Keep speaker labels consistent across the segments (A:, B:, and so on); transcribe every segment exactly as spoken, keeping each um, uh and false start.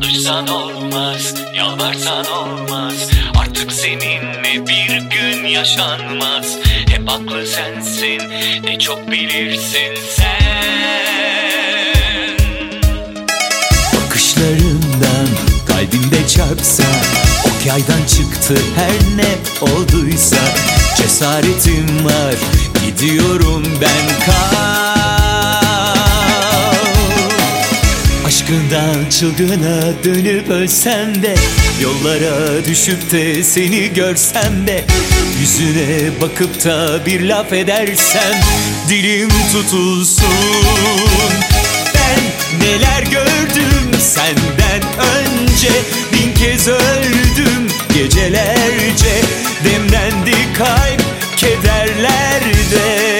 A: Konuşsan olmaz, yalvarsan olmaz. Artık seninle bir gün yaşanmaz. Hep haklı sensin, ne çok bilirsin sen.
B: Bakışlarından kalbimde çarpsa, ok yaydan çıktı her ne olduysa. Cesaretim var, gidiyorum ben, kal. Aşkından çılgına dönüp ölsem de, yollara düşüp de seni görsem de, yüzüne bakıp da bir laf edersem dilim tutulsun. Ben neler gördüm senden önce, bin kez öldüm gecelerce. Demlendi kalp kederlerde.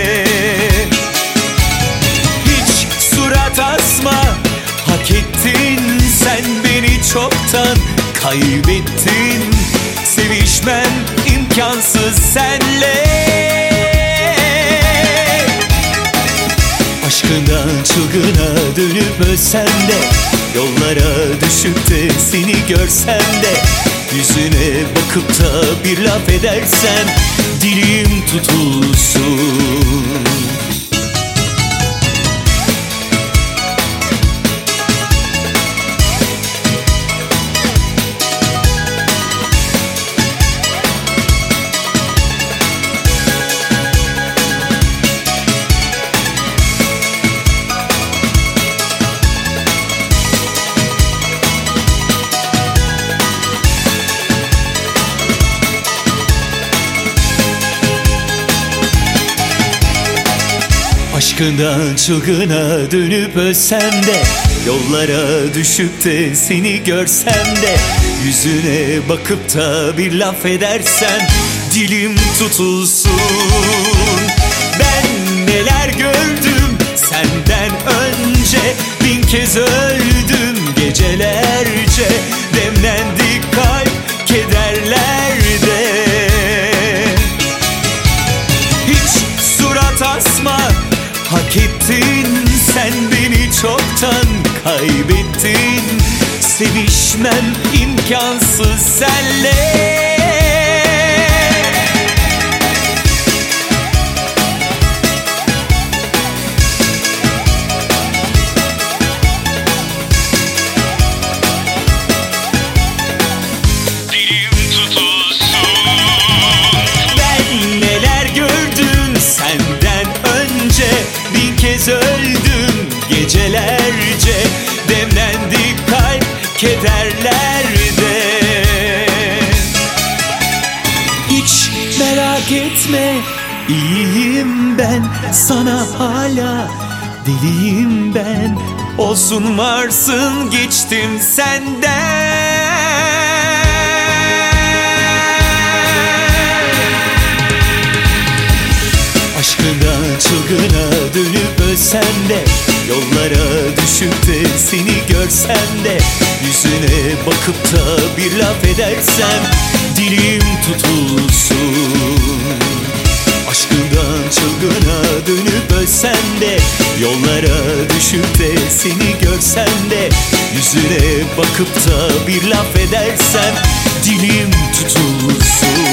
B: Hiç surat asma, hak ettin sen beni çoktan, kaybettin. Sevişmem imkansız senle. Aşkından çılgına dönüp ölsem de, yollara düşüp de seni görsem de, yüzüne bakıp da bir laf edersem dilim tutulsun. Aşkından çılgına dönüp ölsem de, yollara düşüp de seni görsem de, yüzüne bakıp da bir laf edersem dilim tutulsun. Ben neler gördüm senden önce, bin kez öldüm gecelerce. Demlendi kalp kederlerde. Hiç surat asma, hak ettin sen beni çoktan, kaybettin. Sevişmem imkansız senle.
A: Dilim tutulsun.
B: Ben neler gördüm senden önce, bin kez öldüm gecelerce. Demlendi kalp kederlerde. Hiç merak etme, iyiyim ben, sana hala deliyim ben. Olsun varsın geçtim senden. Aşkından çılgına dönüp ölsem de, yollara düşüp de seni görsem de, yüzüne bakıp da bir laf edersem dilim tutulsun. Aşkından çılgına dönüp ölsem de, yollara düşüp de seni görsem de, yüzüne bakıp da bir laf edersem dilim tutulsun.